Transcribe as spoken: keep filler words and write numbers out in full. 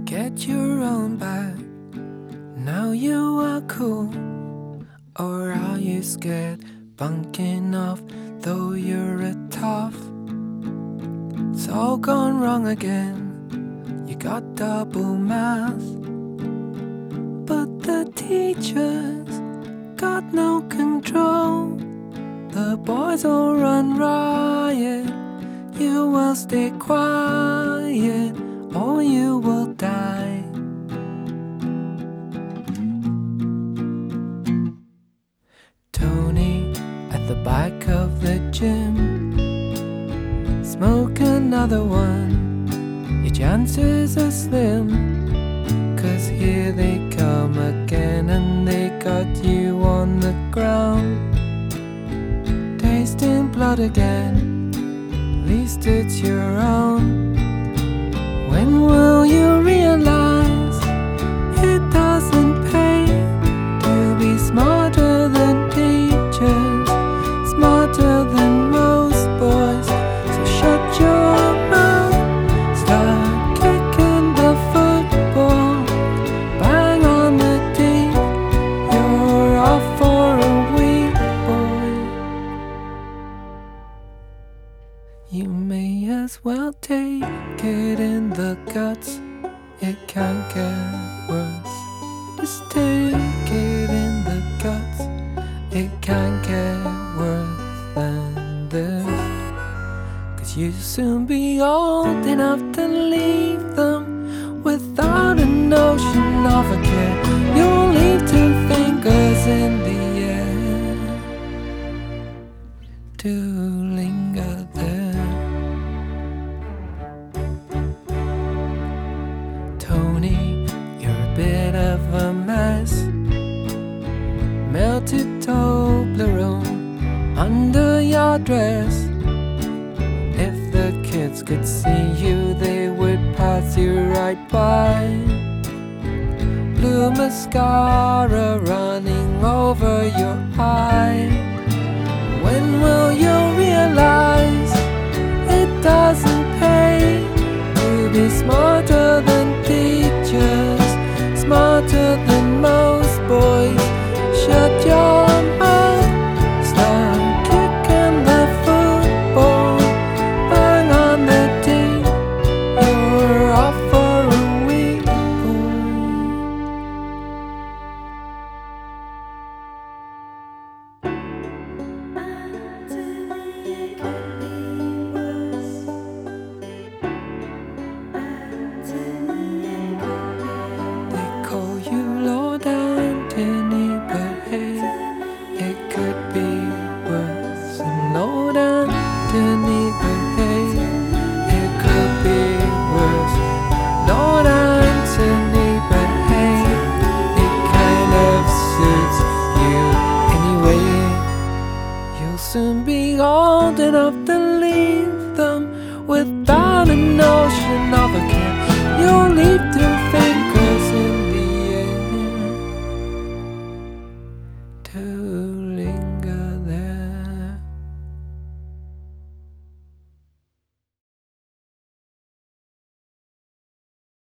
Get your own back. Now you are cool. Or are you scared? Bunking off, though you're a tough. It's all gone wrong again. You got double math. But the teachers got no control. The boys all run riot. You will stay quiet, or you will die. Tony at the back of the gym. Smoke another one. Your chances are slim, 'cause here they come again, and they got you on the ground, tasting blood again. At least it's your own. When will you realize it doesn't pay to be smarter than teachers, smarter than most boys? So shut your mouth, start kicking the football, bang on the teeth. You're off for a week, boy. You may as well take it in the guts. It can't get worse. Just take it in the guts. It can't get worse than this. 'Cause you'll soon be old enough to leave them without a notion of a care. You'll leave two fingers in the air to linger there. Tony, you're a bit of a mess. Melted Toblerone under your dress. If the kids could see you, they would pass you right by. Blue mascara running over your eye. When will you realize it doesn't pay to be smarter